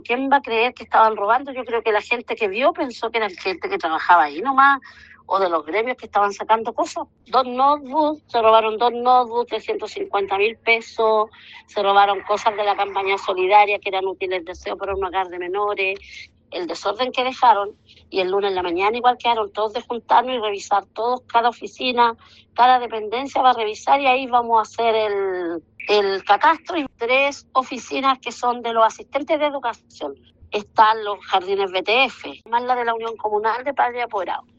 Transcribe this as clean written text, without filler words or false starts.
¿Quién va a creer que estaban robando? Yo creo que la gente que vio pensó que era gente que trabajaba ahí nomás, o de los gremios que estaban sacando cosas. Dos notebooks, se robaron dos notebooks, 350.000 pesos, se robaron cosas de la campaña solidaria que eran útiles deseos para un hogar de menores, el desorden que dejaron, y el lunes en la mañana igual quedaron todos de juntarnos y revisar todos, cada oficina, cada dependencia va a revisar, y ahí vamos a hacer el catastro, y 3 oficinas que son de los asistentes de educación. Están los jardines BTF, más la de la Unión Comunal de Padres Apoderados.